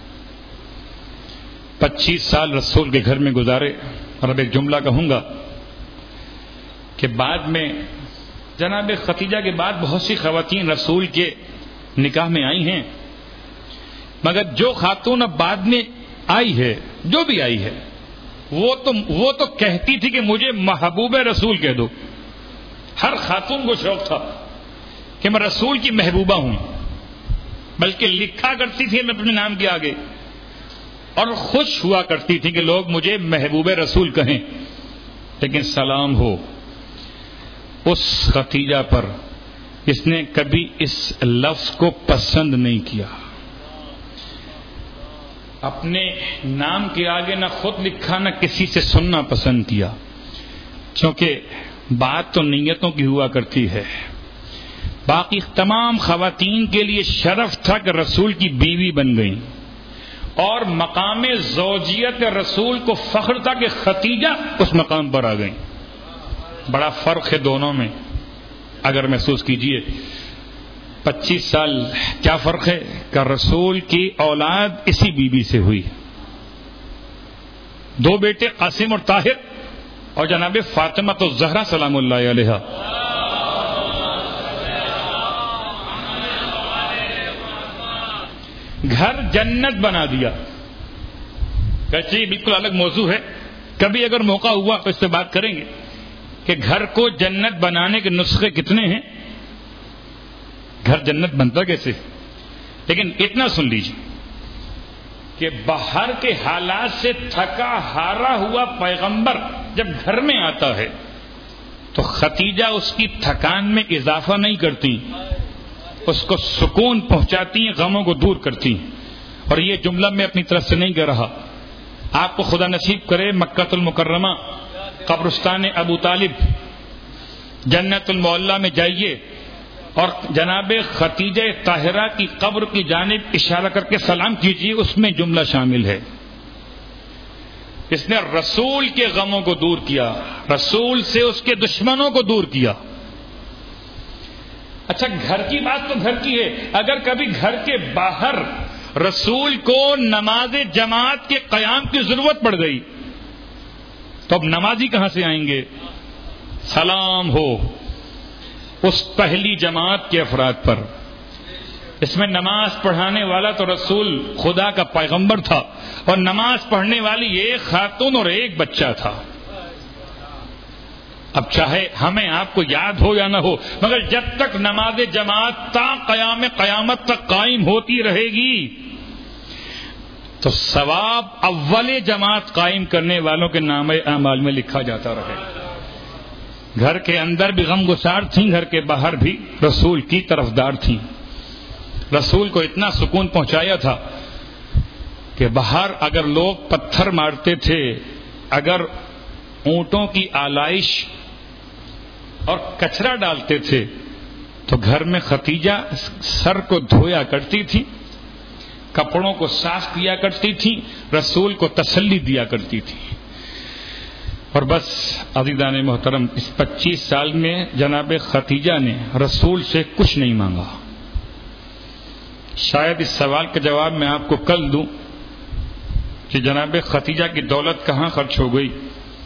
25 سال رسول کے گھر میں گزارے. اور اب ایک جملہ کہوں گا کہ بعد میں جناب خدیجہ کے بعد بہت سی خواتین رسول کے نکاح میں آئی ہیں، مگر جو خاتون اب بعد میں آئی ہے، جو بھی آئی ہے، وہ تو کہتی تھی کہ مجھے محبوب رسول کہہ دو. ہر خاتون کو شوق تھا کہ میں رسول کی محبوبہ ہوں، بلکہ لکھا کرتی تھی میں اپنے نام کے آگے، اور خوش ہوا کرتی تھی کہ لوگ مجھے محبوب رسول کہیں. لیکن سلام ہو اس خدیجہ پر جس نے کبھی اس لفظ کو پسند نہیں کیا. اپنے نام کے آگے نہ خود لکھا نہ کسی سے سننا پسند کیا، کیونکہ بات تو نیتوں کی ہوا کرتی ہے. باقی تمام خواتین کے لیے شرف تھا کہ رسول کی بیوی بن گئیں، اور مقام زوجیت رسول کو فخر تھا کہ خدیجہ اس مقام پر آ گئیں. بڑا فرق ہے دونوں میں، اگر محسوس کیجئے. 25 سال کیا فرق ہے کہ رسول کی اولاد اسی بیوی سے ہوئی. 2 بیٹے قاسم اور طاہر، اور جناب فاطمہ تو زہرا سلام اللہ علیہا. گھر جنت بنا دیا. کچھ بالکل الگ موضوع ہے، کبھی اگر موقع ہوا تو اس پہ بات کریں گے کہ گھر کو جنت بنانے کے نسخے کتنے ہیں، گھر جنت بنتا کیسے. لیکن اتنا سن لیجیے کہ باہر کے حالات سے تھکا ہارا ہوا پیغمبر جب گھر میں آتا ہے تو خدیجہ اس کی تھکان میں اضافہ نہیں کرتی، اس کو سکون پہنچاتی ہیں، غموں کو دور کرتی ہیں. اور یہ جملہ میں اپنی طرف سے نہیں کہہ رہا، آپ کو خدا نصیب کرے مکہ المکرمہ قبرستان ابو طالب جنت المعلا میں جائیے اور جناب خدیجہ طاہرہ کی قبر کی جانب اشارہ کر کے سلام کیجیے. اس میں جملہ شامل ہے، اس نے رسول کے غموں کو دور کیا، رسول سے اس کے دشمنوں کو دور کیا. اچھا، گھر کی بات تو گھر کی ہے، اگر کبھی گھر کے باہر رسول کو نماز جماعت کے قیام کی ضرورت پڑ گئی تو اب نمازی کہاں سے آئیں گے؟ سلام ہو اس پہلی جماعت کے افراد پر. اس میں نماز پڑھانے والا تو رسول خدا کا پیغمبر تھا، اور نماز پڑھنے والی ایک خاتون اور ایک بچہ تھا. اب چاہے ہمیں آپ کو یاد ہو یا نہ ہو، مگر جب تک نماز جماعت تا قیام قیامت تک قائم ہوتی رہے گی تو ثواب اول جماعت قائم کرنے والوں کے نام اعمال میں لکھا جاتا رہے. گھر کے اندر بھی غم گسار تھیں، گھر کے باہر بھی رسول کی طرفدار تھیں. رسول کو اتنا سکون پہنچایا تھا کہ باہر اگر لوگ پتھر مارتے تھے، اگر اونٹوں کی آلائش اور کچرا ڈالتے تھے تو گھر میں خدیجہ سر کو دھویا کرتی تھی، کپڑوں کو صاف کیا کرتی تھی، رسول کو تسلی دیا کرتی تھی. اور بس عزیزان محترم، اس 25 سال میں جناب خدیجہ نے رسول سے کچھ نہیں مانگا. شاید اس سوال کا جواب میں آپ کو کل دوں کہ جناب خدیجہ کی دولت کہاں خرچ ہو گئی.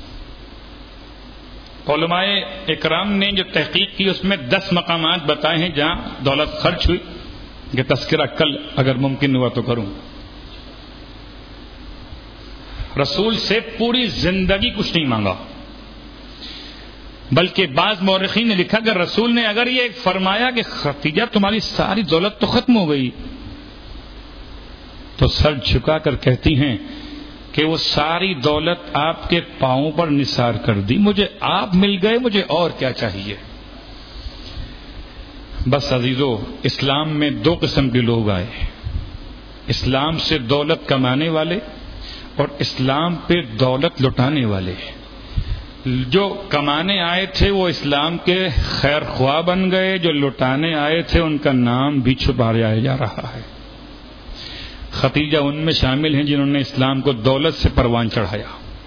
علماء اکرام نے جو تحقیق کی اس میں 10 مقامات بتائے ہیں جہاں دولت خرچ ہوئی. یہ تذکرہ کل اگر ممکن ہوا تو کروں. رسول سے پوری زندگی کچھ نہیں مانگا، بلکہ بعض مورخین نے لکھا کہ رسول نے اگر یہ فرمایا کہ خدیجہ تمہاری ساری دولت تو ختم ہو گئی، تو سر جھکا کر کہتی ہیں کہ وہ ساری دولت آپ کے پاؤں پر نثار کر دی، مجھے آپ مل گئے، مجھے اور کیا چاہیے. بس عزیزو، اسلام میں 2 قسم کے لوگ آئے، اسلام سے دولت کمانے والے اور اسلام پہ دولت لٹانے والے. جو کمانے آئے تھے وہ اسلام کے خیر خواہ بن گئے، جو لٹانے آئے تھے ان کا نام بھی چھپایا جا رہا ہے. خدیجہ ان میں شامل ہیں جنہوں نے اسلام کو دولت سے پروان چڑھایا.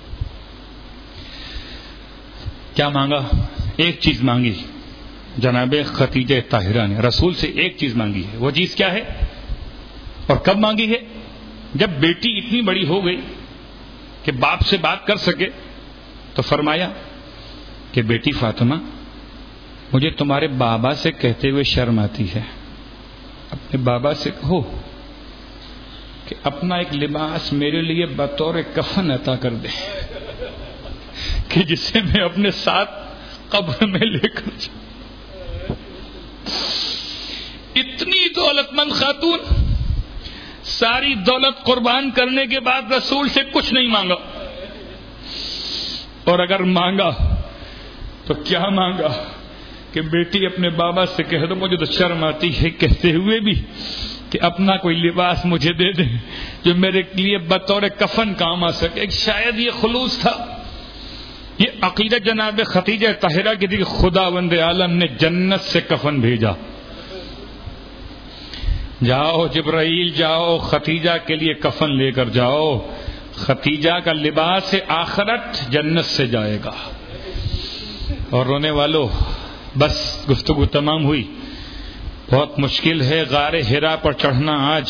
کیا مانگا؟ ایک چیز مانگی جناب خدیجہ طاہرہ نے، رسول سے ایک چیز مانگی ہے. وہ چیز کیا ہے اور کب مانگی ہے؟ جب بیٹی اتنی بڑی ہو گئی کہ باپ سے بات کر سکے تو فرمایا کہ بیٹی فاطمہ، مجھے تمہارے بابا سے کہتے ہوئے شرم آتی ہے، اپنے بابا سے کہو کہ اپنا ایک لباس میرے لیے بطور کفن عطا کر دے کہ جسے میں اپنے ساتھ قبر میں لے کر جاؤں. اتنی دولت مند خاتون ساری دولت قربان کرنے کے بعد رسول سے کچھ نہیں مانگا. اور اگر مانگا تو کیا مانگا کہ بیٹی اپنے بابا سے کہہ دو مجھے تو شرم آتی ہے کہتے ہوئے بھی کہ اپنا کوئی لباس مجھے دے دیں جو میرے لیے بطور کفن کام آ سکے. شاید یہ خلوص تھا، یہ عقیدہ جناب خدیجہ طاہرہ کی تھی کہ خداوند عالم نے جنت سے کفن بھیجا. جاؤ جبرائیل جاؤ خدیجہ کے لیے کفن لے کر جاؤ، خدیجہ کا لباس آخرت جنت سے جائے گا. اور رونے والو، بس گفتگو تمام ہوئی. بہت مشکل ہے غار حرا پر چڑھنا. آج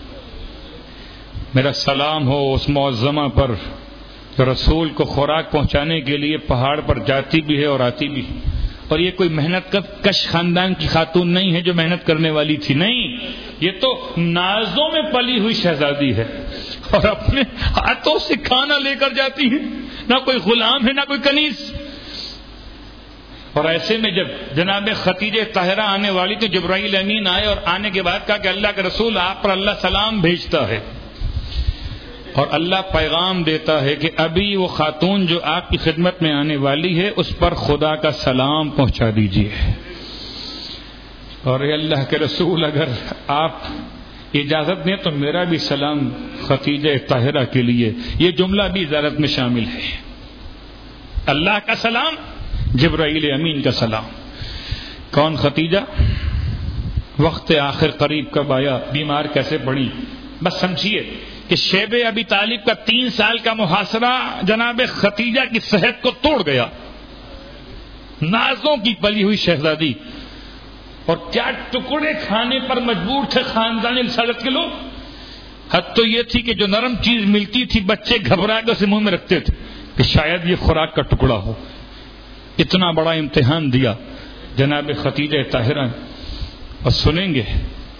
میرا سلام ہو اس معظمہ پر جو رسول کو خوراک پہنچانے کے لیے پہاڑ پر جاتی بھی ہے اور آتی بھی. اور یہ کوئی محنت کش خاندان کی خاتون نہیں ہے جو محنت کرنے والی تھی، نہیں، یہ تو نازوں میں پلی ہوئی شہزادی ہے اور اپنے ہاتھوں سے کھانا لے کر جاتی ہے. نہ کوئی غلام ہے نہ کوئی کنیز. اور ایسے میں جب جناب خدیجہ طاہرہ آنے والی تو جبرائیل امین آئے اور آنے کے بعد کہا کہ اللہ کے رسول آپ پر اللہ سلام بھیجتا ہے اور اللہ پیغام دیتا ہے کہ ابھی وہ خاتون جو آپ کی خدمت میں آنے والی ہے اس پر خدا کا سلام پہنچا دیجیے. اور اے اللہ کے رسول اگر آپ اجازت دیں تو میرا بھی سلام خدیجہ طاہرہ کے لیے. یہ جملہ بھی اجازت میں شامل ہے. اللہ کا سلام، جبرائیل امین کا سلام. کون خدیجہ؟ وقت آخر قریب کب آیا، بیمار کیسے پڑی. بس سمجھیے کہ شیب ابی طالب کا 3 سال کا محاصرہ جناب خدیجہ کی صحت کو توڑ گیا. نازوں کی پلی ہوئی شہزادی، اور کیا ٹکڑے کھانے پر مجبور تھے خاندان رسالت کے لوگ. حد تو یہ تھی کہ جو نرم چیز ملتی تھی بچے گھبرا کے اسے منہ میں رکھتے تھے کہ شاید یہ خوراک کا ٹکڑا ہو. اتنا بڑا امتحان دیا جناب خدیجہ طاہرہ. اور سنیں گے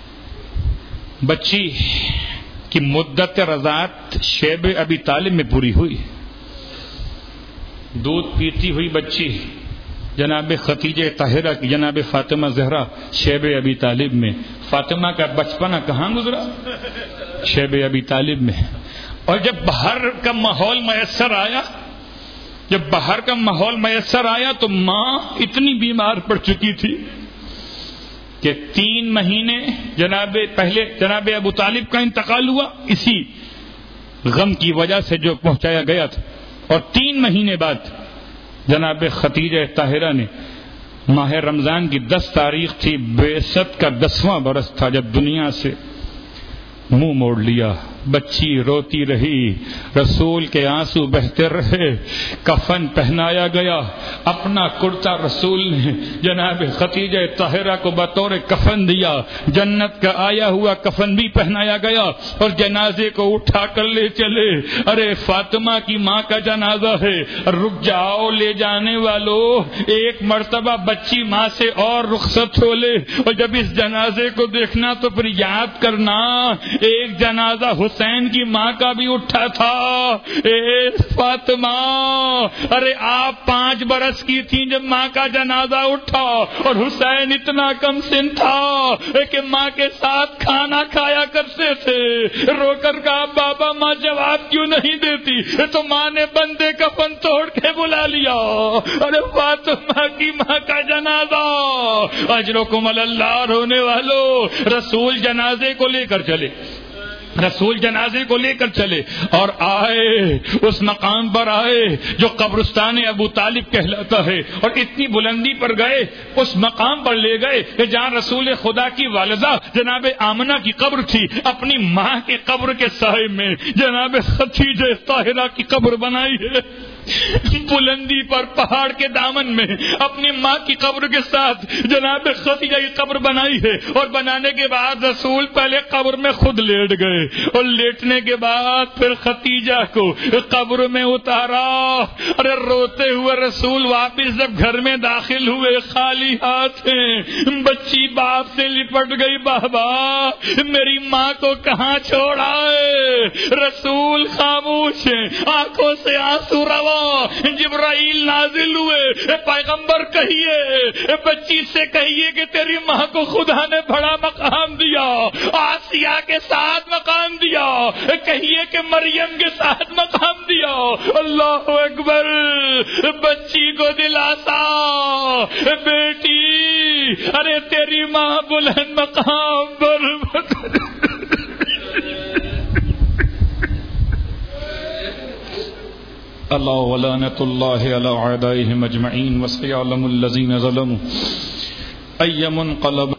بچی کی مدت رضاعت شیب ابی طالب میں پوری ہوئی. دودھ پیتی ہوئی بچی جناب خدیجہ طاہرہ کی، جناب فاطمہ زہرا شیب ابی طالب میں. فاطمہ کا بچپنا کہاں گزرا؟ شیب ابی طالب میں. اور جب باہر کا ماحول میسر آیا تو ماں اتنی بیمار پڑ چکی تھی کہ 3 مہینے پہلے جناب ابو طالب کا انتقال ہوا اسی غم کی وجہ سے جو پہنچایا گیا تھا. اور 3 مہینے بعد جناب خدیجہ طاہرہ نے ماہ رمضان کی 10 تاریخ تھی، بعثت کا 10واں برس تھا جب دنیا سے منہ موڑ لیا. بچی روتی رہی، رسول کے آنسو بہتے رہے، کفن پہنایا گیا، اپنا کرتا رسول نے جناب خدیجہ طاہرہ کو بطور کفن دیا، جنت کا آیا ہوا کفن بھی پہنایا گیا اور جنازے کو اٹھا کر لے چلے۔ ارے فاطمہ کی ماں کا جنازہ ہے، رک جاؤ لے جانے والو، ایک مرتبہ بچی ماں سے اور رخصت ہو لے، اور جب اس جنازے کو دیکھنا تو پھر یاد کرنا ایک جنازہ حسین کی ماں کا بھی اٹھا تھا۔ اے فاطمہ، ارے آپ 5 برس کی تھیں جب ماں کا جنازہ اٹھا، اور حسین اتنا کم سن تھا کہ ماں کے ساتھ کھانا کھایا کرتے تھے۔ رو کر کہا بابا ماں جواب کیوں نہیں دیتی؟ تو ماں نے بندے کفن توڑ کے بلا لیا۔ ارے فاطمہ کی ماں کا جنازہ، اجرکم اللہ رونے والو، رسول جنازے کو لے کر چلے، رسول جنازے کو لے کر چلے اور آئے، اس مقام پر آئے جو قبرستان ابو طالب کہلاتا ہے، اور اتنی بلندی پر گئے، اس مقام پر لے گئے کہ جہاں رسول خدا کی والدہ جناب آمنہ کی قبر تھی، اپنی ماں کی قبر کے سائے میں جناب خدیجہ طاہرہ کی قبر بنائی ہے۔ بلندی پر پہاڑ کے دامن میں اپنی ماں کی قبر کے ساتھ جناب خدیجہ کی قبر بنائی ہے، اور بنانے کے بعد رسول پہلے قبر میں خود لیٹ گئے، اور لیٹنے کے بعد پھر خدیجہ کو قبر میں اتارا۔ ارے روتے ہوئے رسول واپس جب گھر میں داخل ہوئے خالی ہاتھ ہیں، بچی باپ سے لپٹ گئی، بابا میری ماں کو کہاں چھوڑا ہے؟ رسول خاموش ہیں، آنکھوں سے آنسو روا۔ جبرائیل نازل ہوئے، پیغمبر کہیے بچی سے کہیے کہ تیری ماں کو خدا نے بڑا مقام دیا، آسیہ کے ساتھ مقام دیا، کہیے کہ مریم کے ساتھ مقام دیا۔ اللہ اکبر، بچی کو دلاسا، بیٹی ارے تیری ماں بلند مقام پر۔ اللہ ولعنۃ اللہ علی اعدائهم اجمعین، وسيعلم الذین ظلموا أي منقلب